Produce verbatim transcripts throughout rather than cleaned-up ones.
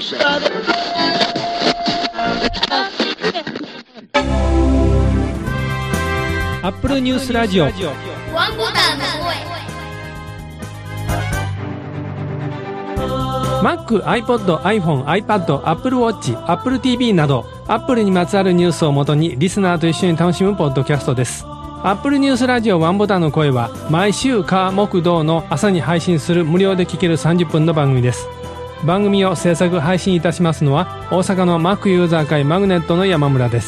アップルニュースラジオワンボタンの声。Mac、iPod、iPhone、iPad、Apple Watch、Apple ティーブイ など Apple にまつわるニュースをもとにリスナーと一緒に楽しむポッドキャストです。Apple ニュースラジオワンボタンの声は毎週火木土の朝に配信する無料で聴けるさんじゅっぷんの番組です。番組を制作配信いたしますのは大阪の Mac ユーザー会マグネットの山村です。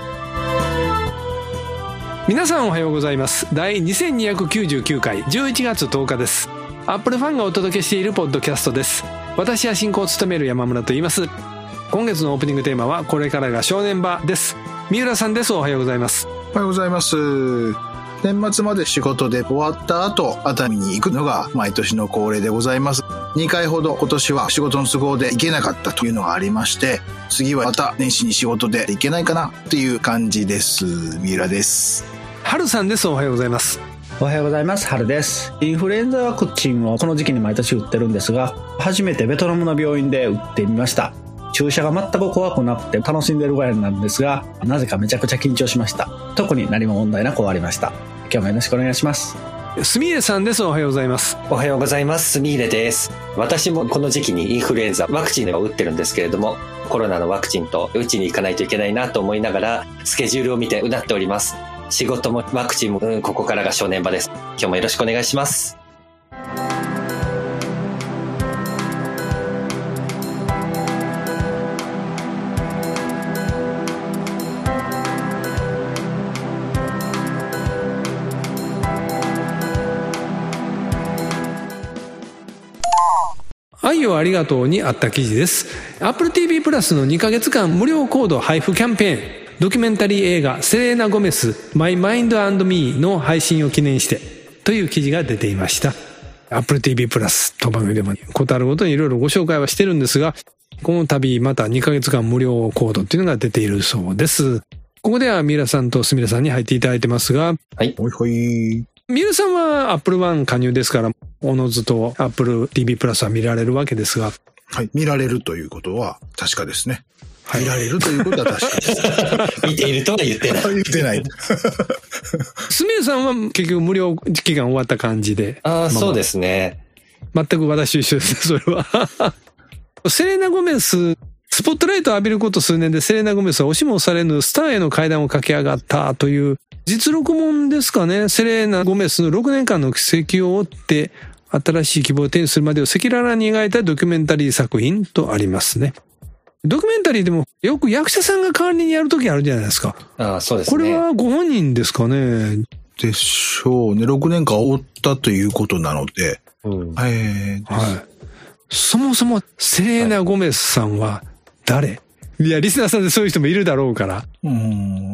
皆さんおはようございます。第にせんにひゃくきゅうじゅうきゅうかいじゅういちがつとおかです。アップルファンがお届けしているポッドキャストです。私は進行を務める山村と言います。今月のオープニングテーマはこれからが正念場です。三浦さんです。おはようございます。 おはようございます。年末まで仕事で終わった後熱海に行くのが毎年の恒例でございます。にかいほど今年は仕事の都合で行けなかったというのがありまして、次はまた年始に仕事で行けないかなっていう感じです。三浦です。 春さんです。おはようございます。 おはようございます。春です。インフルエンザワクチンをこの時期に毎年打ってるんですが、初めてベトナムの病院で打ってみました。注射が全く怖くなくて楽しんでるぐらいなんですが、なぜかめちゃくちゃ緊張しました。特に何も問題なく終わりました。今日もよろしくお願いします。 すみれさんです。おはようございます。 おはようございます。すみれです。私もこの時期にインフルエンザワクチンを打ってるんですけれども、コロナのワクチンと打ちに行かないといけないなと思いながらスケジュールを見てうなっております。仕事もワクチンも、うん、ここからが正念場です。今日もよろしくお願いします。 愛をありがとうにあった記事です。 Apple ティーブイ プラスのにかげつかん無料コード配布キャンペーン、ドキュメンタリー映画セレーナ・ゴメス My Mind and Me の配信を記念してという記事が出ていました。 Apple ティーブイ プラスと番組でもことあるごとにいろいろご紹介はしてるんですが、この度またにかげつかん無料コードっていうのが出ているそうです。ここでは三浦さんとすみれさんに入っていただいてますが、 はい、 ほいほい。 三浦さんは Apple ワン加入ですから、おのずと Apple ティーブイ プラスは見られるわけですが、 はい、見られるということは確かですね。はい、見られるということは確かです。 見ているとは言ってない。 言ってない。 すみれさんは結局無料期間終わった感じで。 ああ、まあ、そうですね。 全く私と一緒ですね、それは。セレーナ・ゴメス、スポットライトを浴びること数年でセレーナ・ゴメスは押しも押されぬスターへの階段を駆け上がったという実録本ですかね。セレーナ・ゴメスのろくねんかんの軌跡を追って新しい希望を手にするまでを赤裸々に描いたドキュメンタリー作品とありますね。ドキュメンタリーでもよく役者さんが代わりにやるときあるじゃないですか。 ああ、そうですね。 これはご本人ですかね。 でしょうね。ろくねんかん追ったということなので。 うん、 えー、 はい。そもそもセレーナ・ゴメスさんは誰？いや、リスナーさんでそういう人もいるだろうから。 うん。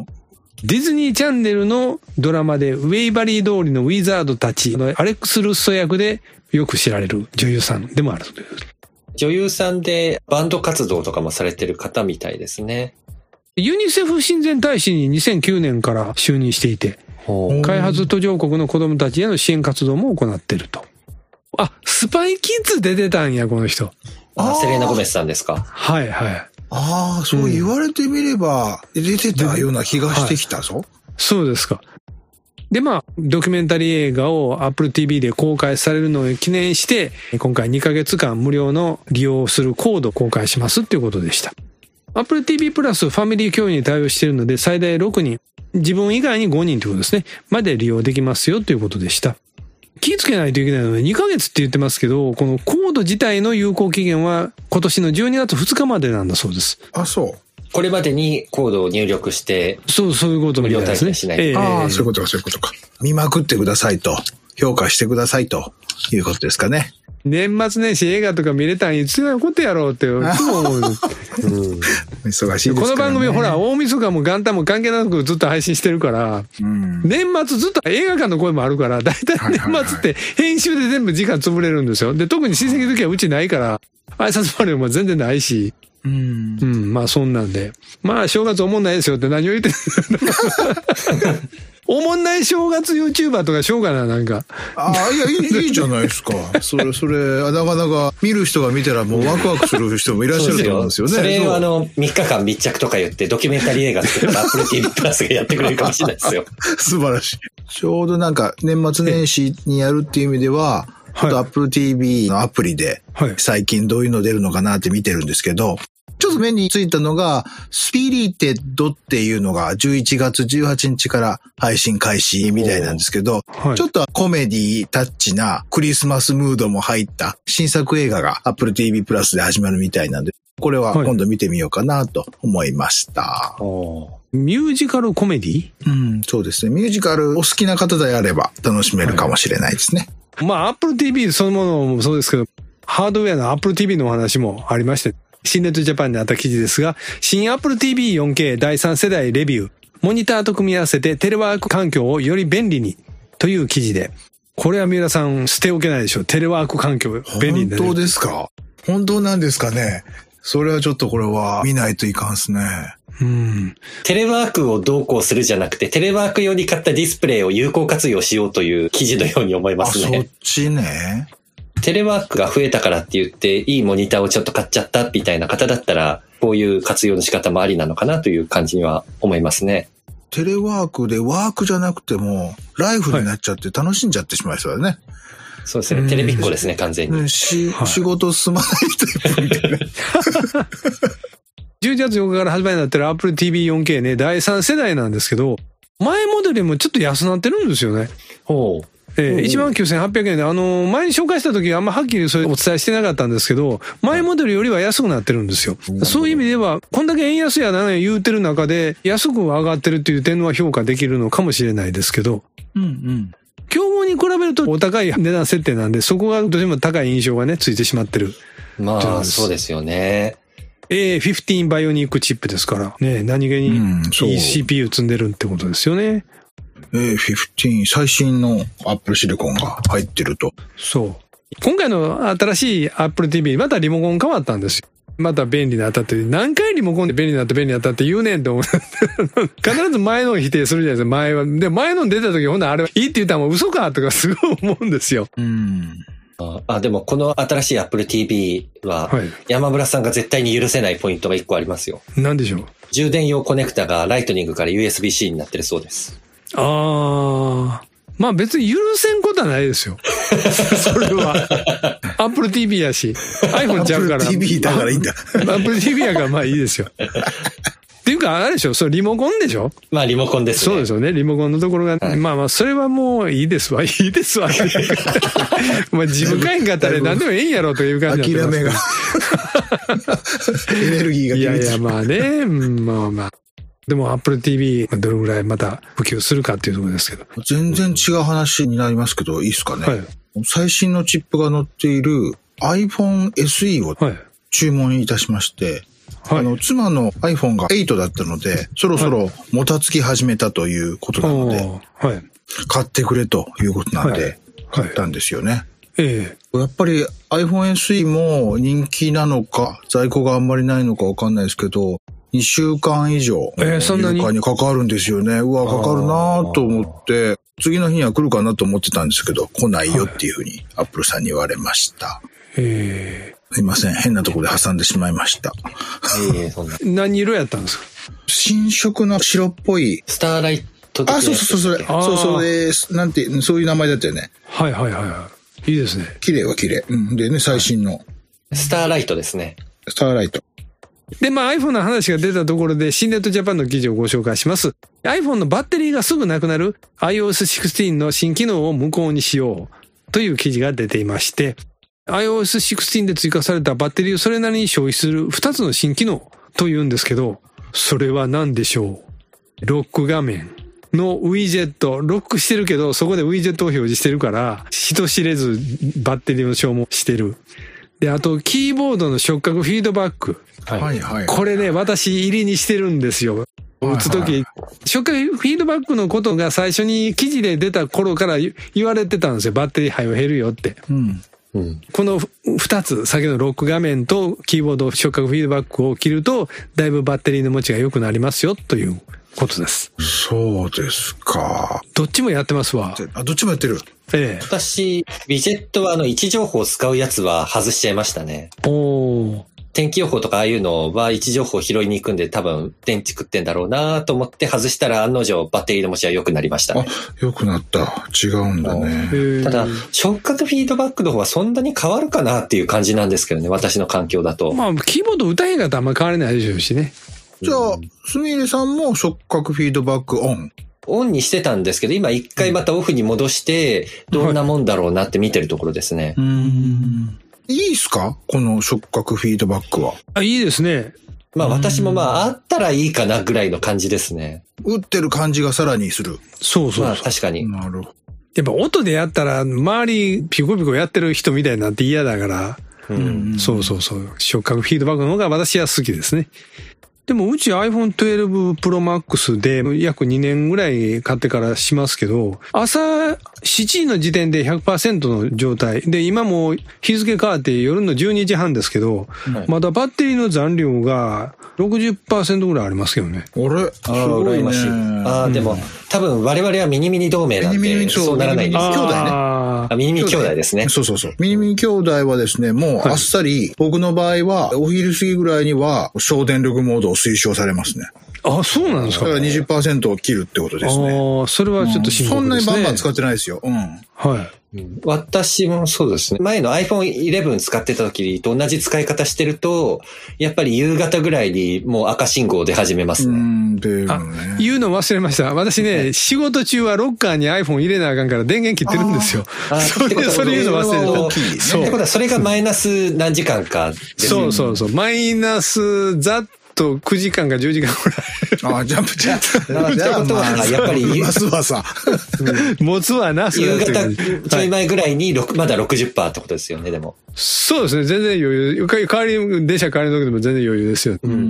ディズニーチャンネルのドラマでウェイバリー通りのウィザードたちのアレックス・ルッソ役でよく知られる女優さんでもあるという。 女優さんでバンド活動とかもされてる方みたいですね。 ユニセフ親善大使ににせんきゅうねんから就任していて、開発途上国の子供たちへの支援活動も行っていると。あ、スパイキッズ出てたんや、この人。 あ、セレーナ・ゴメスさんですか。 はいはい。 ああ、そう言われてみれば、出てたような気がしてきたぞ。はい、 そうですか。で、まあ、ドキュメンタリー映画を Apple ティーブイ で公開されるのを記念して、今回にかげつかん無料の利用するコードを公開しますっていうことでした。Apple ティーブイ プラスファミリー共有に対応しているので、最大ろくにん、自分以外にごにんということですね、まで利用できますよということでした。気をつけないといけないのでにかげつって言ってますけど、このコード自体の有効期限は今年のじゅうにがつふつかまでなんだそうです。 あ、そう。 これまでにコードを入力して、 そう、そういうことみたいですね。 無料体験しないと。 えー、 ああ、そういうことか、そういうことか。見まくってくださいと、評価してくださいということですかね。 年末年始映画とか見れたんいつのことやろうっていつも思う、うん、 忙しいですからね。 この番組ほら大晦日も元旦も関係なくずっと配信してるから、うん、年末ずっと映画館の声もあるから、だいたい年末って編集で全部時間潰れるんですよ。で、特に親戚の時はうちないから挨拶回りも全然ないし、うん、うん、まあそんなんで、まあ正月おもんないですよって何を言ってるおもんない正月 YouTuber とかしようかな、なんか。 ああ、いや、いい、いいじゃないですか。それ、それ、なかなか見る人が見たらもうワクワクする人もいらっしゃると思うんですよね。 それをあの、みっかかん密着とか言ってドキュメンタリー映画作ったら Apple ティーブイ プラスがやってくれるかもしれないですよ。 素晴らしい。ちょうどなんか年末年始にやるっていう意味では、ちょっと Apple ティーブイ のアプリで最近どういうの出るのかなって見てるんですけど、ちょっと目についたのが、スピリテッドっていうのがじゅういちがつじゅうはちにちから配信開始みたいなんですけど、はい、ちょっとコメディタッチなクリスマスムードも入った新作映画が Apple ティーブイ プラスで始まるみたいなんで、これは今度見てみようかなと思いました。 はい、ミュージカルコメディ？ うん、そうですね。ミュージカルお好きな方であれば楽しめるかもしれないですね。 はい、まあ Apple ティーブイ そのものもそうですけど、ハードウェアの Apple ティーブイ のお話もありまして、新ネットジャパンにあった記事ですが、新 Apple ティーブイよんケー 第三世代レビュー、モニターと組み合わせてテレワーク環境をより便利にという記事で、これは三浦さん捨ておけないでしょう。テレワーク環境便利になる。 本当ですか？本当なんですかね。それはちょっとこれは見ないといかんですね。 うん。 テレワークをどうこうするじゃなくて、テレワーク用に買ったディスプレイを有効活用しようという記事のように思いますね。 あ、そっちね。 テレワークが増えたからって言って、いいモニターをちょっと買っちゃったみたいな方だったら、こういう活用の仕方もありなのかなという感じには思いますね。 テレワークでワークじゃなくても、ライフになっちゃって楽しんじゃってしまいそうだね。はい、 そうですね。テレビっ子ですね、完全に。 し、はい、仕事進まないタイプみたいな。 じゅういちがつようかから発売になってる Apple ティーブイよんケー ね、だいさん世代なんですけど、前モデルもちょっと安なってるんですよね。 ほう。 えー、いちまんきゅうせんはっぴゃくえんで、あの、前に紹介した時あんまはっきりそれお伝えしてなかったんですけど、前モデルよりは安くなってるんですよ。そういう意味では、こんだけ円安やな言うてる中で、安く上がってるっていう点は評価できるのかもしれないですけど、 うんうん。 競合に比べるとお高い値段設定なんで、そこがどうしても高い印象がね、ついてしまってる。 まあ、そうですよね。 エーフィフティーン バイオニックチップですから、ね、何気にいい シーピーユー 積んでるってことですよね。 エーフィフティーン 最新の Apple シリコンが入ってると。 そう。今回の新しい Apple ティーブイ、またリモコン変わったんですよ。また便利になったって、何回リモコンで便利になった便利になったって言うねんと思う。必ず前のを否定するじゃないですか、前は。で、前の出た時、ほんならあれはいいって言ったらもう嘘かとかすごい思うんですよ。 うん。 あ、でもこの新しい Apple ティーブイ は、山村さんが絶対に許せないポイントが一個ありますよ。 何でしょう？ 充電用コネクタがライトニングから ユーエスビーシー になってるそうです。 ああ。まあ別に許せんことはないですよ。それは。Apple ティーブイ やし、iPhone ちゃうから。 Apple ティーブイ だからいいんだ。 Apple ティーブイ やからまあいいですよ。っていうか、あれでしょ、それリモコンでしょ？ まあリモコンですね。 そうですよね。リモコンのところが、はい、まあまあ、それはもういいですわ。いいですわ。まあ自分買えんかったら何でもええんやろという感じになってます。 諦めが。エネルギーが。 いやいや、まあね。まあまあ。でも Apple ティーブイ どれぐらいまた普及するかっていうところですけど。 全然違う話になりますけど、いいですかね。はい、最新のチップが載っている iPhone エスイー を注文いたしまして、はい、あの、妻の iPhone がはちだったので、そろそろもたつき始めたということなので、はい、買ってくれということなんで、買ったんですよね。はいはいええ、 やっぱり iPhone エスイー も人気なのか、在庫があんまりないのかわかんないですけど、にしゅうかん以上、 えー、そんなに入荷にかかるんですよね。うわ、かかるなと思って、次の日には来るかなと思ってたんですけど、来ないよっていうふうにアップルさんに言われました。 えー、 すいません、変なところで挟んでしまいました。 えー、そんな何色やったんですか？ 新色の白っぽい。 スターライト的なやつ。 あ、そうそうそう、それ。そうそうです。なんて、そういう名前だったよね。 はいはいはいはい。いいですね。 綺麗は綺麗。うん。でね、最新の。 スターライトですね。 スターライト。 で、まあ iPhone の話が出たところで、新ネットジャパンの記事をご紹介します。iPhone のバッテリーがすぐなくなる アイオーエスシクスティーン の新機能を無効にしようという記事が出ていまして、アイオーエスシクスティーン で追加されたバッテリーをそれなりに消費するふたつの新機能というんですけど、それは何でしょう？ロック画面のウィジェット、ロックしてるけど、そこでウィジェットを表示してるから、人知れずバッテリーの消耗してる。で、あと、キーボードの触覚フィードバック。 はいはい。 これね、私入りにしてるんですよ。打つとき、触覚フィードバックのことが最初に記事で出た頃から言われてたんですよ。バッテリー配を減るよって。 うんうん、この二つ、先のロック画面とキーボード触覚フィードバックを切ると、だいぶバッテリーの持ちが良くなりますよということです。 そうですか。 どっちもやってますわ。 あ、どっちもやってる。 ええ。 私、ウィジェットはあの位置情報を使うやつは外しちゃいましたね。 おー。 天気予報とかああいうのは位置情報拾いに行くんで多分電池食ってんだろうなと思って外したら案の定バッテリーの持ちは良くなりましたね。 あ、良くなった。違うんだね。 ただ、触覚フィードバックの方はそんなに変わるかなっていう感じなんですけどね、私の環境だと。 まあ、キーボード打たへんかったらあんま変われないでしょうしね。 じゃあ、すみれさんも触覚フィードバックオン？ オンにしてたんですけど、今一回またオフに戻して、どんなもんだろうなって見てるところですね。 うーん。いいっすか？この触覚フィードバックは。 あ、いいですね。 まあ私もまああったらいいかなぐらいの感じですね。 打ってる感じがさらにする。 そうそうそう。 まあ確かに。 なるほど。 やっぱ音でやったら周りピコピコやってる人みたいになって嫌だから、 うん、 そうそうそう。触覚フィードバックの方が私は好きですね。でもうち iPhone じゅうに Pro Max で約にねんぐらい買ってからしますけど、朝しちじの時点で ひゃくパーセント の状態で、今も日付変わって夜のじゅうにじはんですけど、はい、まだバッテリーの残量が ろくじゅっパーセント ぐらいありますけどね。 あれ？ すごいね。ああ、でも、うん、多分我々はミニミニ同盟なんで、そうならないんです。 兄弟ね。 あ、ミニミニ兄弟ですね。 そうそうそう。ミニミニ兄弟はですね、もうあっさり、はい、僕の場合は、お昼過ぎぐらいには、省電力モードを推奨されますね。 あ、そうなんですか。 だから にじゅっパーセント を切るってことですね。 ああ、それはちょっと深刻ですね、うん。そんなにバンバン使ってないですよ。うん。 はい。 うん、私もそうですね。前の アイフォンイレブン 使ってた時と同じ使い方してると、やっぱり夕方ぐらいにもう赤信号出始めますね。 うんであ、言うの忘れました。私ね、はい、仕事中はロッカーに iPhone 入れなあかんから電源切ってるんですよ。 あそれ、それ言うの忘れてた。 そう。ってことはそれがマイナス何時間かですね。 そうそうそう。マイナスざっとくじかんかじゅうじかんぐらい。 ああ、ジャンプジャンプ。 じゃあ、ことは、やっぱり、 ますわさ。 持つわな、 夕方ちょい前ぐらいに、まだ ろくじゅっパーセント ってことですよね、でも。 そうですね、全然余裕。代わり、電車代わりの時でも全然余裕ですよ。 うん。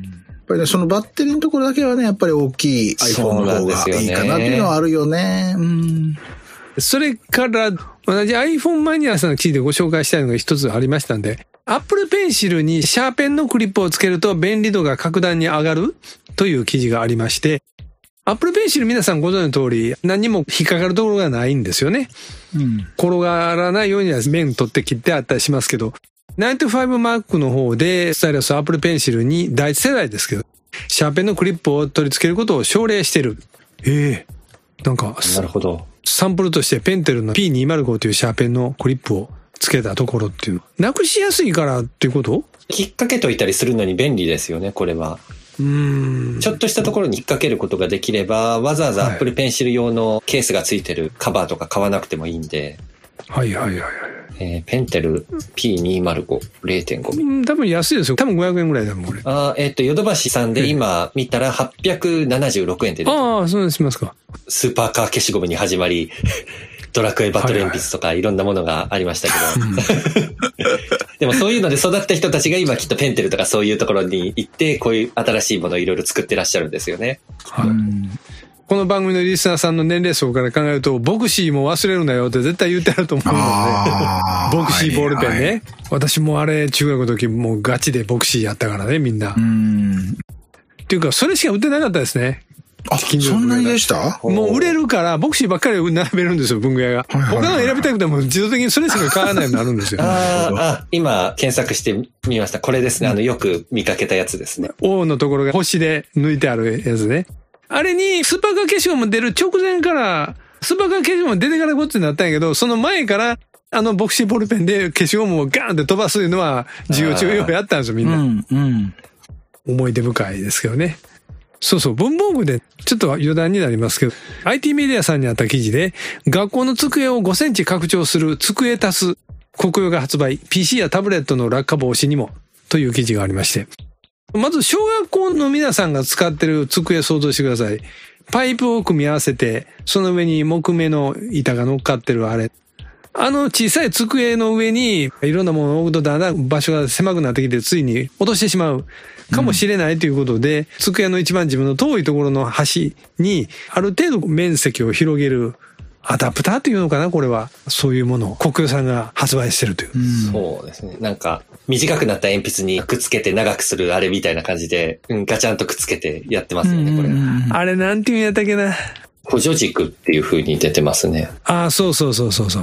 やっぱりね、そのバッテリーのところだけはね、やっぱり大きい iPhone の方がいいかなっていうのはあるよね。うん。 それから、同じ iPhone マニアさんの記事でご紹介したいのが一つありましたんで、Apple Pencil にシャーペンのクリップをつけると便利度が格段に上がるという記事がありまして、Apple Pencil 皆さんご存知の通り何にも引っかかるところがないんですよね。うん、転がらないようには面取って切ってあったりしますけど、きゅうじゅうごマック の方でスタイラス Apple Pencil に第一世代ですけど、シャーペンのクリップを取り付けることを奨励している。ええー、なんか、 なるほど。 サンプルとしてペンテルの ピーにひゃくご というシャーペンのクリップをつけたところっていう。なくしやすいからっていうこと？ 引っ掛けといたりするのに便利ですよね、これは。 うーん。 ちょっとしたところに引っ掛けることができれば、わざわざ Apple Pencil 用のケースがついてるカバーとか買わなくてもいいんで。 はいはいはいはい。 えー、ペンテル ピーにひゃくご、れいてんご ミリ。 うん、多分安いですよ。多分ごひゃくえんぐらいだもん、これ。 あえっ、ー、と、ヨドバシさんで今見たらはっぴゃくななじゅうろくえんで出てる。 ああ、そうしますか。 スーパーカー消しゴムに始まり、ドラクエバトル鉛筆とかいろんなものがありましたけど。はいはい、でもそういうので育った人たちが今きっとペンテルとかそういうところに行って、こういう新しいものをいろいろ作ってらっしゃるんですよね。 はい。この番組のリスナーさんの年齢層から考えると、ボクシーも忘れるなよって絶対言ってあると思うので、ボクシーボールペンね。はいはい、私もあれ、中学の時もうガチでボクシーやったからね、みんな。うん。っていうか、それしか売ってなかったですね。 あ、そんなにでした？ もう売れるから、ボクシーばっかり並べるんですよ、文具屋が。はいはいはい、他の選びたくても自動的にそれしか買わないようになるんですよ。 ああ、今検索してみました。これですね。あの、よく見かけたやつですね。 O のところが星で抜いてあるやつね。あれにスーパーカー消しゴム出る直前から、スーパーカー消しゴム出てからこっちになったんやけど、その前から、あのボクシーボールペンで消しゴムをガーンって飛ばすいうのは、授業中ようやったんですよ、みんな。うんうん、思い出深いですけどね。そうそう、文房具でちょっと余談になりますけど、アイティー メディアさんにあった記事で、学校の机をごセンチ拡張する机足す国用が発売、ピーシー やタブレットの落下防止にも、という記事がありまして。まず小学校の皆さんが使ってる机想像してください。パイプを組み合わせて、その上に木目の板が乗っかってるあれ。あの小さい机の上にいろんなものを置くとだんだん場所が狭くなってきてついに落としてしまうかもしれないということで、うん、机の一番自分の遠いところの端にある程度面積を広げるアダプターというのかな、これは。そういうものをコクヨさんが発売してるという。 うん、 そうですね。なんか、短くなった鉛筆にくっつけて長くするあれみたいな感じで、うん、ガチャンとくっつけてやってますよね、これ。 あれなんていうんやったっけな。 補助軸っていう風に出てますね。 ああ、そうそうそうそうそう。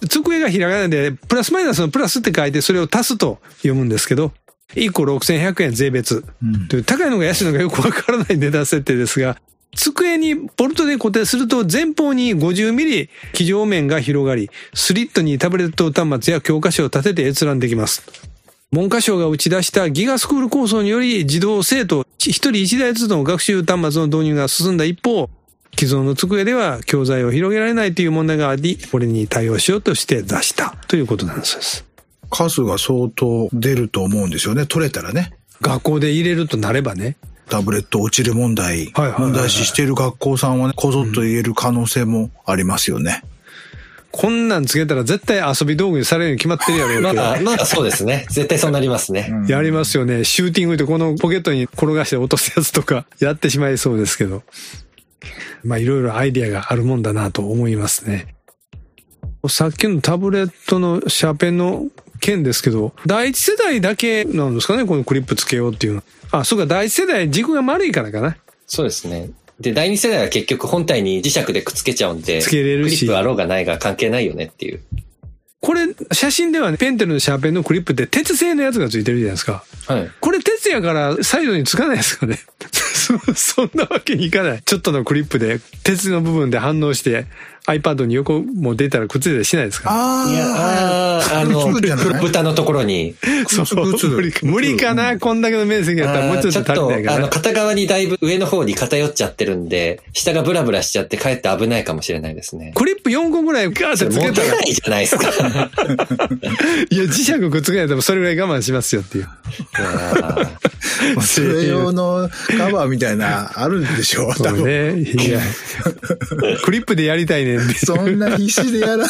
机がひらがなで、プラスマイナスのプラスって書いて、それを足すと読むんですけど、いっころくせんひゃくえん税別。うん、という高いのか安いのかよくわからない値段設定ですが、机にボルトで固定すると前方にごじゅうミリ基上面が広がり、スリットにタブレット端末や教科書を立てて閲覧できます。文科省が打ち出したギガスクール構想により、児童生徒一人一台ずつの学習端末の導入が進んだ一方、既存の机では教材を広げられないという問題があり、これに対応しようとして出したということなんです。 数が相当出ると思うんですよね、取れたらね。 学校で入れるとなればね。 タブレット落ちる問題、はいはいはいはい、問題視している学校さんはね、こぞっと入れる可能性もありますよね。うん、 こんなんつけたら絶対遊び道具にされるように決まってるやろうけど。 まあ、まあそうですね。絶対そうなりますね。 うん、やりますよね。シューティングでこのポケットに転がして落とすやつとかやってしまいそうですけど。まあいろいろアイディアがあるもんだなと思いますね。さっきのタブレットのシャーペンの件ですけど、第一世代だけなんですかね、このクリップつけようっていうの。あ、そうか、第一世代軸が丸いからかな。 そうですね。で、第二世代は結局本体に磁石でくっつけちゃうんで、 つけれるし、 クリップあろうがないが関係ないよねっていう。 これ、写真ではね、ペンテルのシャーペンのクリップって鉄製のやつがついてるじゃないですか。はい。これ鉄やからサイドにつかないですかね。そんなわけにいかない。ちょっとのクリップで鉄の部分で反応して iPad に横も出たらくっついたりしないですか。 ああ、 いや、ああの、蓋のところに。 そう、無理無理かな、こんだけの面積やったらもうちょっと足りないかな。 あの、片側にだいぶ上の方に偏っちゃってるんで、下がブラブラしちゃってかえって危ないかもしれないですね。 クリップよんこぐらいガーってつけたら。 持てないじゃないですか。 いや、磁石くっつけないとそれぐらい我慢しますよっていう。 それ用のカバーみたいなあるんでしょう。 そうね。いや、クリップでやりたいねんって。 そんな必死でやらんでも。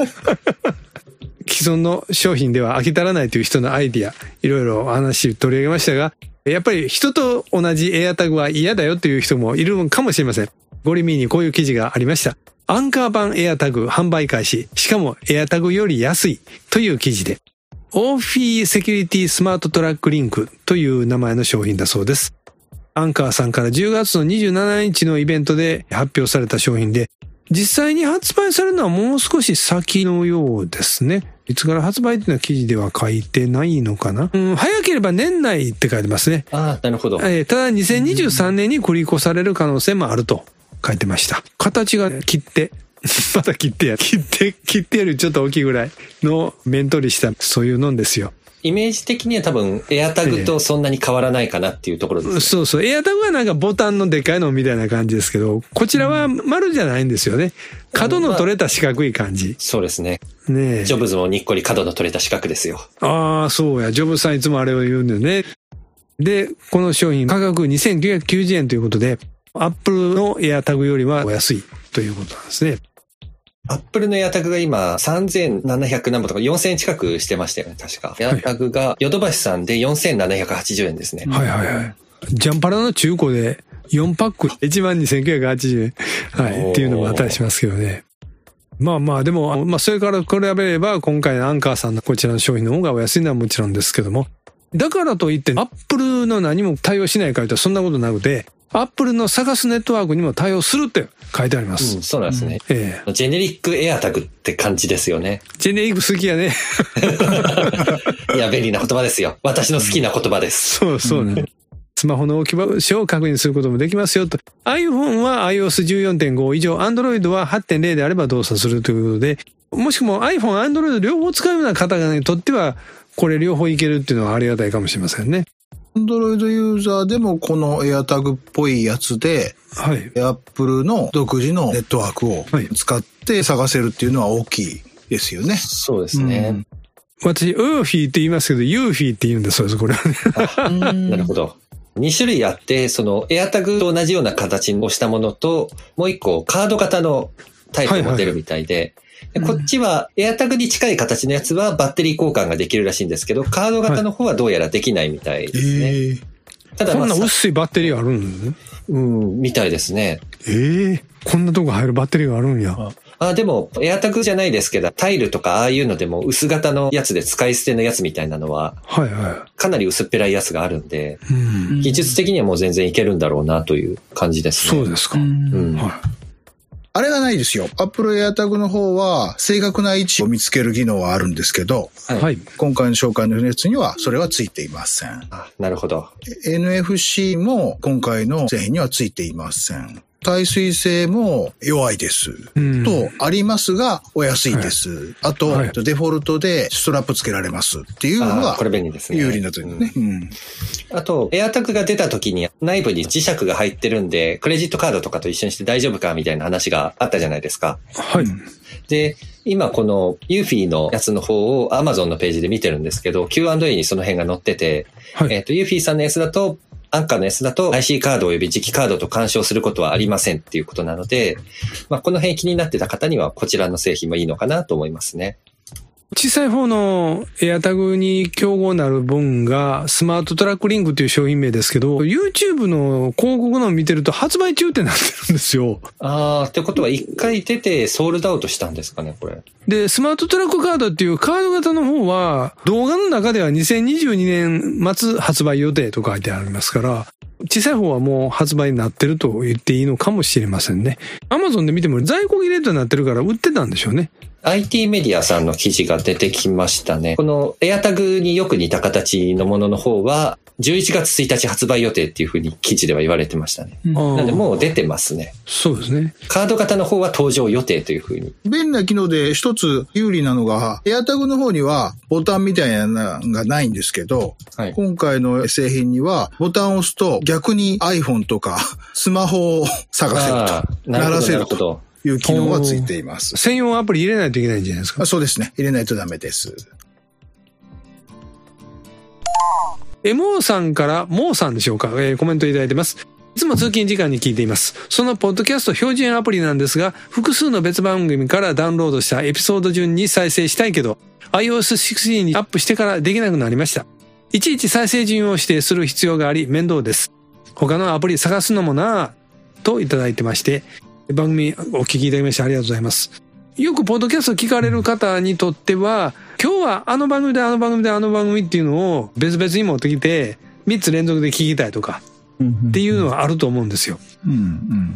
既存の商品では飽き足らないという人のアイディア、いろいろ話取り上げましたが、やっぱり人と同じエアタグは嫌だよという人もいるかもしれません。ゴリミーにこういう記事がありました。アンカー版エアタグ販売開始、しかもエアタグより安いという記事で、オーフィーセキュリティスマートトラックリンクという名前の商品だそうです。アンカーさんからじゅうがつのにじゅうしちにちのイベントで発表された商品で、実際に発売されるのはもう少し先のようですね。いつから発売っていうのは記事では書いてないのかな。うん、早ければ年内って書いてますね。 ああ、なるほど。 えー、ただにせんにじゅうさんねんに繰り越される可能性もあると書いてました。形が切って、また切ってや、切って、切ってよりちょっと大きいぐらいの面取りしたそういうのですよ。 イメージ的には多分エアタグとそんなに変わらないかなっていうところです、ね、 そうそう。エアタグはなんかボタンのでかいのみたいな感じですけど、こちらは丸じゃないんですよね。角の取れた四角い感じ。まあ、 そうですね。 ねえ。 ジョブズもにっこり角の取れた四角ですよ。 ああ、そうや。ジョブズさんいつもあれを言うんだよね。で、この商品価格にせんきゅうひゃくきゅうじゅうえんということで、アップルのエアタグよりはお安いということなんですね。 アップルのエアタグが今さんぜんななひゃくなんぼとかよんせんえん近くしてましたよね、確か。エアタグがヨドバシさんでよんせんななひゃくはちじゅうえんですね。 はいはいはい。ジャンパラの中古でよんパックいちまんにせんきゅうひゃくはちじゅうえん。はい。っていうのもあったりしますけどね。まあまあでも、まあそれから比べれば今回のアンカーさんのこちらの商品の方がお安いのはもちろんですけども。だからといってアップルの何も対応しないかというとそんなことなくて、アップルの探すネットワークにも対応するって書いてあります。 うん、そうなんですね。 うん、ええ。 ジェネリックエアタグって感じですよね。 ジェネリック好きやね。 いや、便利な言葉ですよ。私の好きな言葉です。 そうそうね。スマホの置き場所を確認することもできますよと。iPhone は アイオーエスじゅうよんてんご 以上、Android は はちてんゼロ であれば動作するということで、もしくも iPhone、Android 両方使うような方にとっては、これ両方いけるっていうのはありがたいかもしれませんね。 アンドロイドユーザーでもこのエアタグっぽいやつで、はい、アップルの独自のネットワークを使って探せるっていうのは大きいですよね。 そうですね。うん、 私、ウーフィーって言いますけど、ユーフィーって言うんです、そうです、これはね。 なるほど。に種類あって、そのエアタグと同じような形をしたものと、もう一個カード型のタイプを持てるみたいで、はいはいこっちは、エアタグに近い形のやつはバッテリー交換ができるらしいんですけど、カード型の方はどうやらできないみたいですね。はいえー、 ただ、まあ、こんな薄いバッテリーあるんですね。 うん、みたいですね。 ええー、こんなとこ入るバッテリーがあるんや。 あ、でも、エアタグじゃないですけど、タイルとかああいうのでも薄型のやつで使い捨てのやつみたいなのは、 はいはい。 かなり薄っぺらいやつがあるんで、 うん、 技術的にはもう全然いけるんだろうなという感じですね。 そうですか。 うん。 はい。 あれがないですよ。Apple AirTag の方は正確な位置を見つける技能はあるんですけど、 はい。 今回の紹介のやつにはそれはついていません。 あ、なるほど。 エヌエフシー も今回の製品にはついていません。耐水性も弱いです。うん、と、ありますが、お安いです。はい、あと、はい、デフォルトでストラップつけられますっていうのが、 これ便利ですね。 有利なというね。うんうん、 あと、エアタグが出た時に内部に磁石が入ってるんで、クレジットカードとかと一緒にして大丈夫かみたいな話があったじゃないですか。 はい。 で、今このユーフィーのやつの方を Amazon のページで見てるんですけど、キューアンドエー にその辺が載ってて、はい、えっと、ユーフィーさんのやつだと、アンカーのやつだと アイシー カード及び磁気カードと干渉することはありませんっていうことなので、まあ、この辺気になってた方にはこちらの製品もいいのかなと思いますね。 小さい方のエアタグに競合なる分がスマートトラックリンクという商品名ですけど、YouTube の広告のを見てると発売中ってなってるんですよ。 あー、ってことは一回出てソールドアウトしたんですかね、これ。 で、スマートトラックカードっていうカード型の方は動画の中ではにせんにじゅうにねん末発売予定と書いてありますから、小さい方はもう発売になってると言っていいのかもしれませんね。Amazon で見ても在庫切れとなってるから売ってたんでしょうね。 アイティー メディアさんの記事が出てきましたね。このエアタグによく似た形のものの方はじゅういちがつついたち発売予定っていうふうに記事では言われてましたね。なのでもう出てますね。 そうですね。 カード型の方は登場予定というふうに。 便利な機能で一つ有利なのが、エアタグの方にはボタンみたいなのがないんですけど、はい、今回の製品にはボタンを押すと逆に iPhone とかスマホを探せると。鳴らせると。いう機能がついています。 専用アプリ入れないといけないんじゃないですか。 そうですね。入れないとダメです。 エムオー さんからモーさんでしょうか、えー、コメントいただいてます。いつも通勤時間に聞いています。そのポッドキャスト標準アプリなんですが、複数の別番組からダウンロードしたエピソード順に再生したいけど、アイオーエスシクスティーン にアップしてからできなくなりました。いちいち再生順を指定する必要があり面倒です。他のアプリ探すのもなぁといただいてまして、番組お聞きいただきましてありがとうございます。よくポッドキャスト聞かれる方にとっては、今日はあの番組であの番組であの番組っていうのを別々に持ってきてみっつ連続で聞きたいとかっていうのはあると思うんですよ。うんうん、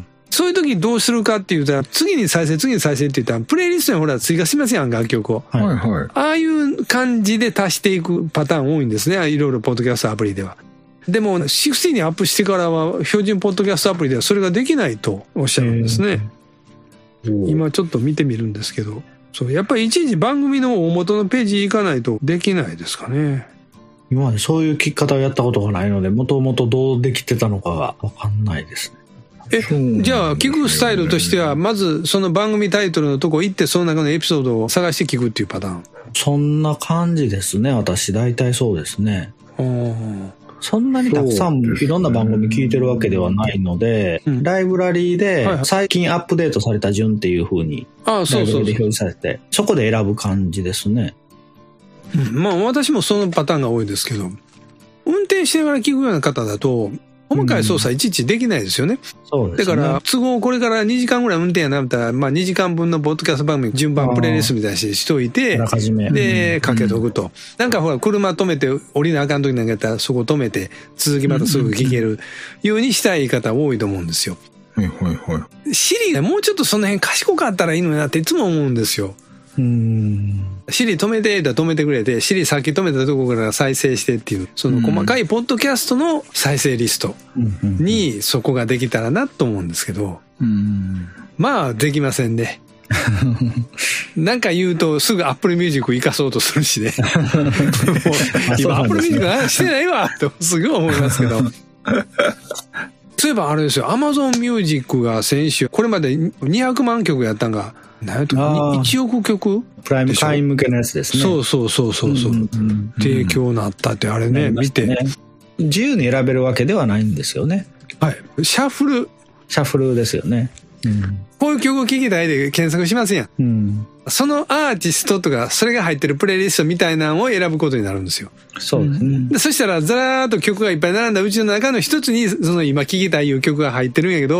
そういう時どうするかって言ったら、次に再生次に再生って言ったらプレイリストにほら追加しますやん、楽曲を。はいはい、ああいう感じで足していくパターン多いんですね、いろいろポッドキャストアプリでは。でもじゅうろくにアップしてからは標準ポッドキャストアプリではそれができないとおっしゃるんですね。今ちょっと見てみるんですけど、そうやっぱりいちいち番組の大元のページ行かないとできないですかね。 今までそういう聞き方をやったことがないので、もともとどうできてたのかが分かんないですね。 え、じゃあ聞くスタイルとしてはまずその番組タイトルのとこ行ってその中のエピソードを探して聞くっていうパターン。 そんな感じですね。私大体そうですね。そんなにたくさんいろんな番組聞いてるわけではないので、うん、ライブラリーで最近アップデートされた順っていう風にライブラリーで表示されて、そこで選ぶ感じですね。 うん、まあ私もそのパターンが多いですけど、運転しながら聞くような方だと細かい操作いちいちできないですよね。うん、そうですね。だから都合これからにじかんぐらい運転やなったら、まあにじかんぶんのポッドキャスト番組順番プレイリストみたいにしてしといて、でかけとくと、うん、なんかほら車止めて降りなあかん時なんかやったらそこ止めて続きまたすぐ聞けるようにしたい方多いと思うんですよ。はいはいはい。シリがもうちょっとその辺賢かったらいいのになっていつも思うんですよ。うーん、シリ止めてだ止めてくれて、シリさっき止めたところから再生してっていう、その細かいポッドキャストの再生リストにそこができたらなと思うんですけど、うん、まあできませんね。なんか言うとすぐ Apple Music 生かそうとするしね。今 Apple Music してないわとすぐ思いますけど。そういえばあれですよ、Amazon Music が先週これまでにひゃくまんきょくやったんが何やったかいちおくきょくプライム会員向けのやつですね。 そうそうそうそうそう、うんうんうん、提供なったってあれね、見て、ね、 自由に選べるわけではないんですよね。 はい、シャッフルシャッフルですよね。うん、 こういう曲を聴きたいで検索しますやん、うん、そのアーティストとかそれが入ってるプレイリストみたいなのを選ぶことになるんですよ。 そうですね。 でそしたらザラーっと曲がいっぱい並んだうちの中の一つにその今聴きたいいう曲が入ってるんやけど、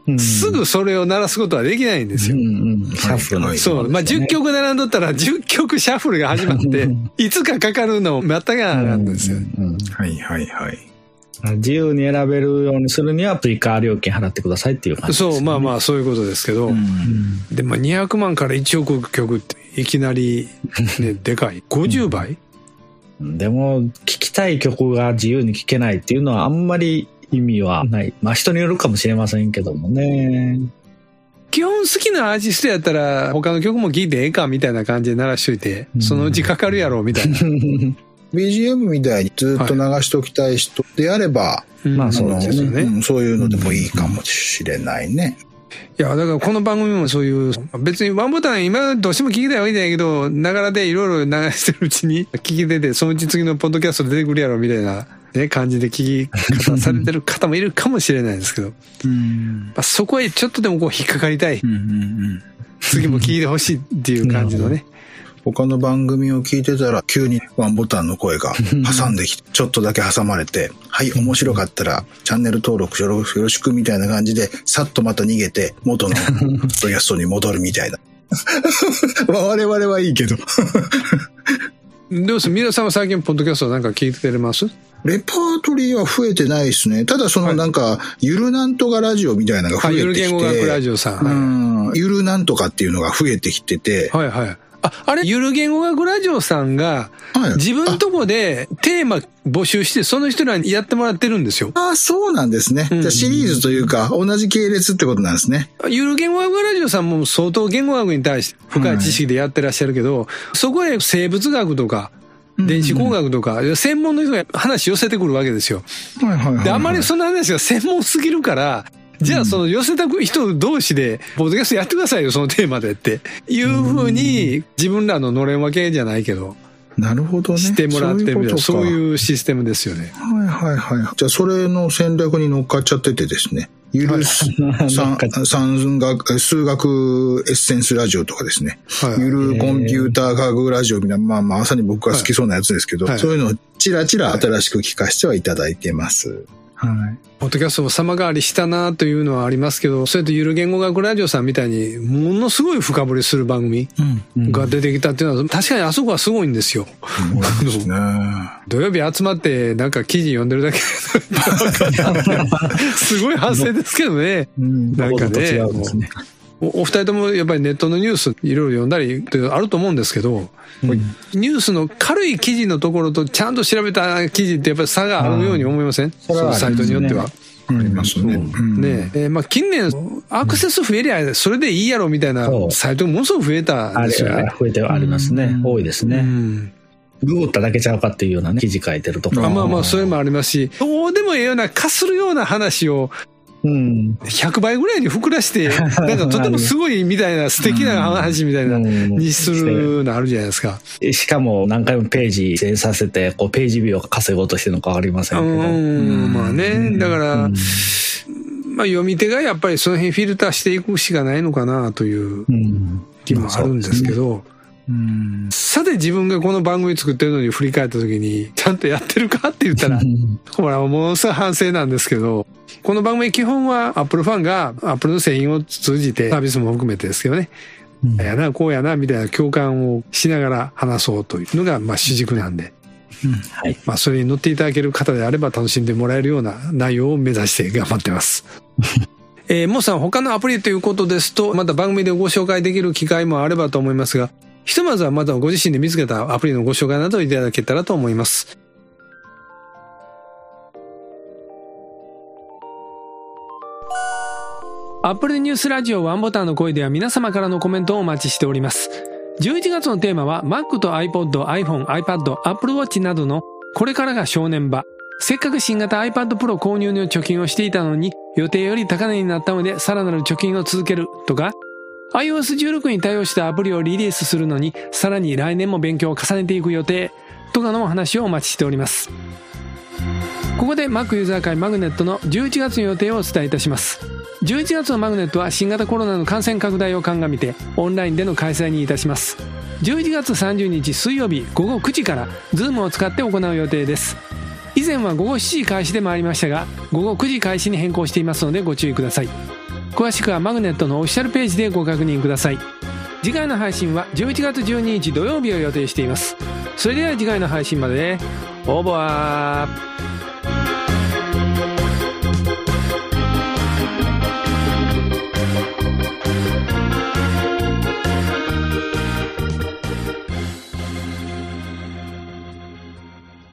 すぐそれを鳴らすことはできないんですよ。 うんうん、シャッフルの、 そう。まあ、じゅっきょく並んどったらじゅっきょくシャッフルが始まって、いつかかかるのを待ったがなんですよ。 うんうん、 はいはいはい。 自由に選べるようにするには追加料金払ってくださいっていう感じです、ね。 そう、まあまあそういうことですけど、うん、でもにひゃくまんからいちおくきょくっていきなり、ね、でかい。ごじゅうばい、 うん、でも、聞きたい曲が自由に聴けないっていうのはあんまり意味はない。まあ人によるかもしれませんけどもね。 基本好きなアーティストやったら他の曲も聴いてええかみたいな感じで鳴らしといて、うん、そのうちかかるやろみたいな。 ビージーエム みたいにずっと流しておきたい人であれば、はい、 まあそうですよね、 うん。そういうのでもいいかもしれないね。 いや、だからこの番組もそういう、別にワンボタン今どうしても聞きたいわけじゃないけど、ながらでいろいろ流してるうちに聞き出て、そのうち次のポッドキャスト出てくるやろみたいな、ね、感じで聞き方されてる方もいるかもしれないですけど、うんまあ、そこへちょっとでもこう引っかかりたい。うんうんうん、次も聞いてほしいっていう感じのね。 他の番組を聞いてたら急にワンボタンの声が挟んできてちょっとだけ挟まれてはい面白かったらチャンネル登録よろしくみたいな感じでさっとまた逃げて元のポッドキャストに戻るみたいなまあ我々はいいけどどうする皆さんは最近ポッドキャストなんか聞いてますレパートリーは増えてないですね。ただそのなんか、ゆるなんとかラジオみたいなのが増えてきて。ゆる言語学ラジオさん。はい、うん。ゆるなんとかっていうのが増えてきてて。 はいはい。あ、あれ、ゆる言語学ラジオさんが、自分のとこでテーマ募集して、その人らにやってもらってるんですよ。 ああ、そうなんですね。うん、じゃあシリーズというか、同じ系列ってことなんですね。 ゆる言語学ラジオさんも相当言語学に対して深い知識でやってらっしゃるけど、はい、そこへ生物学とか、電子工学とか、専門の人が話寄せてくるわけですよ。はいはいはいはい、で、あまりその話が専門すぎるから、じゃあその寄せた人同士で、ポッドキャストやってくださいよ、そのテーマでっていうふうに、自分らののれん分けじゃないけど。 なるほどね。 してもらってみたいな、そういうシステムですよね。 はいはいはい。じゃあそれの戦略に乗っかっちゃっててですね。ゆる三学、数学エッセンスラジオとかですね。はい、ゆるコンピューター科学ラジオみたいな、まあまあまさに僕が好きそうなやつですけど、はい、そういうのをチラチラ新しく聞かせてはいただいてます。 はい。ポッドキャストも様変わりしたなというのはありますけど、それとゆる言語学ラジオさんみたいにものすごい深掘りする番組が出てきたっていうのは、確かにあそこはすごいんですよ。そうですね。土曜日集まってなんか記事読んでるだけすごい発生ですけどね。うん、なんかね。お二人ともやっぱりネットのニュースいろいろ読んだりってあると思うんですけど、うん、ニュースの軽い記事のところとちゃんと調べた記事ってやっぱり差があるように思いません？そのサイトによっては。 ありますね。 ねえ、まあ近年アクセス増えりゃそれでいいやろみたいなサイトがものすごく増えたんですよね。 増えてはありますね。多いですね。うんググっただけちゃうかっていうようなね、記事書いてるとか。 まあまあ、それもありますし、どうでもええような、かするような話を、うん、ひゃくばいぐらいに膨らして、なんかとてもすごいみたいな、素敵な話みたいな、にするのあるじゃないですか。 しかも何回もページ整させて、こう、ページビューを稼ごうとしてるのかわかりませんけど。うん、 まあね、だから、うん、まあ読み手がやっぱりその辺フィルターしていくしかないのかなという気もあるんですけど、うん、さて自分がこの番組作ってるのに振り返った時にちゃんとやってるかって言ったらこれはものすごい反省なんですけど、この番組基本は Apple ファンが Apple の製品を通じてサービスも含めてですけどね、うん、やなこうやなみたいな共感をしながら話そうというのがまあ主軸なんで、うんはい、まあそれに乗っていただける方であれば楽しんでもらえるような内容を目指して頑張ってますえー、もうさん他のアプリということですとまた番組でご紹介できる機会もあればと思いますが、ひとまずはまたご自身で見つけたアプリのご紹介などいただけたらと思います。Apple ニュースラジオワンボタンの声では皆様からのコメントをお待ちしております。じゅういちがつのテーマは Mac と iPod、iPhone、iPad、Apple Watch などのこれからが正念場。せっかく新型 iPad Pro 購入の貯金をしていたのに予定より高値になったのでさらなる貯金を続けるとか、アイオーエスじゅうろく に対応したアプリをリリースするのにさらに来年も勉強を重ねていく予定とかのお話をお待ちしております。ここで Mac ユーザー会マグネットのじゅういちがつの予定をお伝えいたします。じゅういちがつのマグネットは新型コロナの感染拡大を鑑みてオンラインでの開催にいたします。じゅういちがつさんじゅうにち水曜日ごごくじから Zoom を使って行う予定です。以前はごごしちじ開始でもありましたがごごくじ開始に変更していますのでご注意ください。 詳しくはマグネットのオフィシャルページでご確認ください。次回の配信はじゅういちがつじゅうににち土曜日を予定しています。それでは次回の配信まで、オーバー。